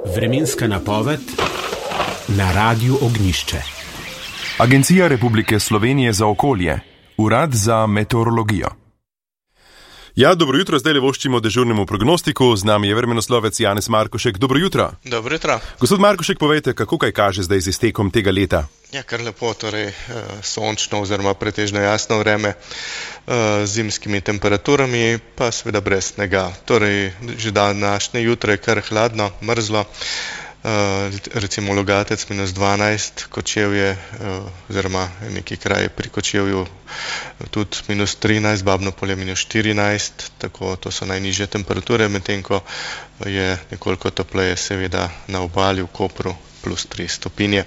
Vremenska napoved na Radiu Ognjišče. Agencija Republike Slovenije za okolje, Urad za meteorologijo. Ja, dobro jutro, zdaj le voščimo dežurnemu prognostiku, z nami je vremenoslovec Janez Markošek. Dobro jutro. Dobro jutro. Gospod Markošek, povejte, kako kaj kaže zdaj z iztekom tega leta? Ja, kar lepo, torej sončno oziroma pretežno jasno vreme z zimskimi temperaturami, pa seveda brez snega. Torej, že današnje jutro je kar hladno, mrzlo. Recimo Logatec -12, Kočevje oziroma neki kraj pri Kočevju tudi -13, Babno Polje -14, tako to so najnižje temperature, medtem ko je nekoliko topleje seveda na obali v Kopru +3 stopinje.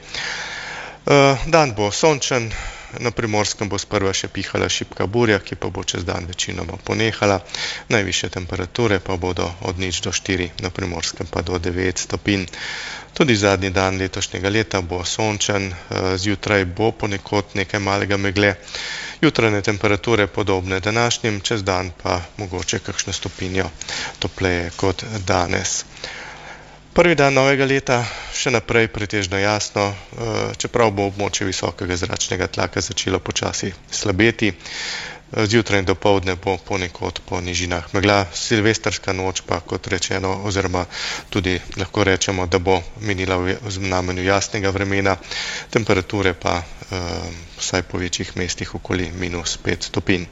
Dan bo sončen, na Primorskem bo sprva še pihala šibka burja, ki pa bo čez dan večinoma ponehala. Najvišje temperature pa bodo od 0 do 4, na Primorskem pa do 9 stopinj. Tudi zadnji dan letošnjega leta bo sončen, zjutraj bo ponekod nekaj malega megle. Jutranje temperature podobne današnjim, čez dan pa mogoče kakšno stopinjo topleje kot danes. Prvi dan novega leta še naprej pretežno jasno, čeprav bo območje visokega zračnega tlaka začelo počasi slabeti. Zjutraj in dopoldne bo ponekod po nižinah megla. Silvestrska noč pa, kot rečeno, oziroma tudi lahko rečemo, da bo minila v znamenju jasnega vremena, temperature pa vsaj po večjih mestih okoli -5 stopinj.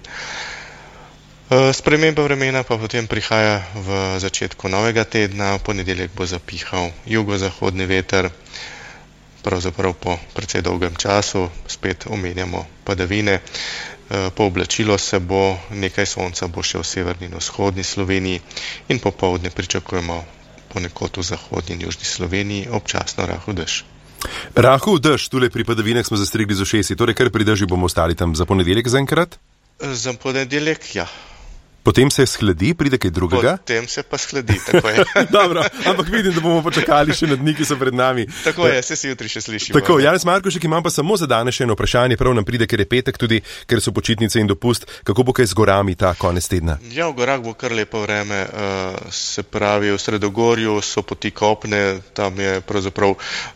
Sprememba vremena pa potem prihaja v začetku novega tedna. V ponedeljek bo zapihal jugozahodni veter, pravzaprav po precej dolgem času, spet omenjamo padavine. Pooblačilo se bo, nekaj sonca bo še v severni in vzhodni Sloveniji in popoldne pričakujemo ponekod v zahodni in južni Sloveniji občasno rahel dež. Rahel dež, tule pri padavinah smo zastrigli z ušesi, torej kar pri dežju bomo ostali tam za ponedeljek zaenkrat? Za ponedeljek, ja. Potem se shladi, pride kaj drugega? Potem se pa shladi, tako je. Dobro, ampak vidim, da bomo počakali še na dni, ki so pred nami. Tako je, se jutri še slišimo. Tako, Janez Markošek, imam pa samo za danes še eno vprašanje, prav nam pride, ker je petek tudi, ker so počitnice in dopust. Kako bo kaj z gorami ta konec tedna? Ja, v gorah bo kar lepo vreme, se pravi v Sredogorju so poti kopne, tam je pravzaprav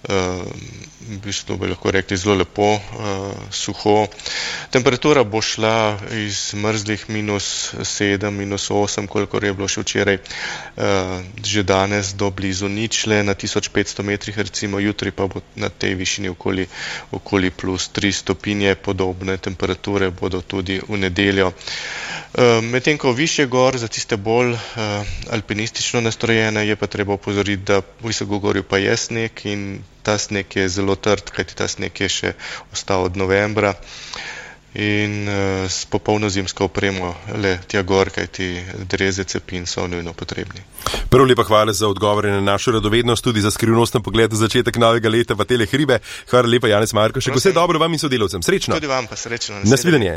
v bistvu bi lahko rekli zelo lepo, suho. Temperatura bo šla iz mrzlih -7, -8, kolikor je bilo še včeraj, že danes do blizu ničle, na 1500 metrih recimo, jutri pa bo na tej višini okoli +3 stopinje, podobne temperature bodo tudi v nedeljo. Medtem ko višje gor, za tiste bolj alpinistično nastrojene, je pa treba opozoriti, da v Visokogorju pa je sneg in ta sneg je zelo trd, kajti ta sneg je še ostal od novembra in s popolno zimsko opremo le tja gor, kajti dreze, cepin so nujno potrebni. Prvo lepa hvala za odgovore na našo radovednost, tudi za skrivnosten pogled za začetek novega leta v tele hribe. Hvala lepa, Janez Markošek. Vse dobro vam in sodelavcem. Srečno. Tudi vam pa srečno. Nasvidenje.